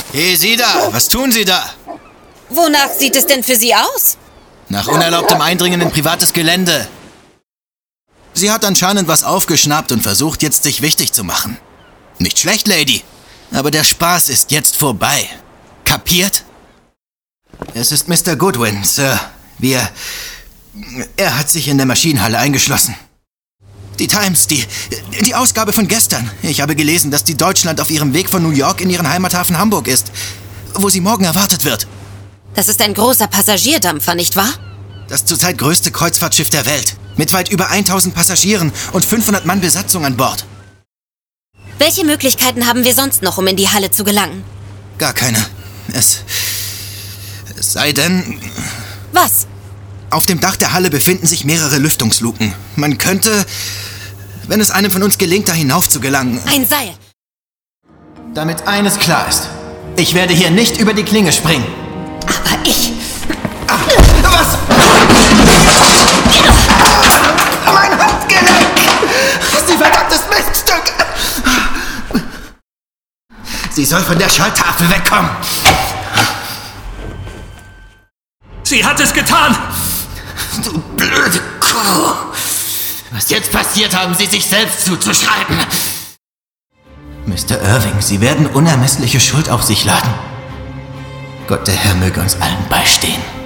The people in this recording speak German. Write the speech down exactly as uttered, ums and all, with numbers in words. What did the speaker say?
Hey, Sie da! Was tun Sie da? Wonach sieht es denn für Sie aus? Nach unerlaubtem Eindringen in privates Gelände. Sie hat anscheinend was aufgeschnappt und versucht jetzt, sich wichtig zu machen. Nicht schlecht, Lady. Aber der Spaß ist jetzt vorbei. Kapiert? Es ist Mister Goodwin, Sir. Wir... Er hat sich in der Maschinenhalle eingeschlossen. Die Times, die... die Ausgabe von gestern. Ich habe gelesen, dass die Deutschland auf ihrem Weg von New York in ihren Heimathafen Hamburg ist, wo sie morgen erwartet wird. Das ist ein großer Passagierdampfer, nicht wahr? Das zurzeit größte Kreuzfahrtschiff der Welt. Mit weit über tausend Passagieren und fünfhundert Mann Besatzung an Bord. Welche Möglichkeiten haben wir sonst noch, um in die Halle zu gelangen? Gar keine. Es... Es sei denn... Was? Auf dem Dach der Halle befinden sich mehrere Lüftungsluken. Man könnte, wenn es einem von uns gelingt, da hinauf zu gelangen... Ein Seil! Damit eines klar ist. Ich werde hier nicht über die Klinge springen. Aber ich... Ah, was? Mein Handgelenk! Sie verdammtes Miststück! Sie soll von der Schalltafel wegkommen. Sie hat es getan! Du blöde Kuh! Was jetzt passiert, haben Sie sich selbst zuzuschreiben. Mister Irving, Sie werden unermessliche Schuld auf sich laden. Gott der Herr möge uns allen beistehen.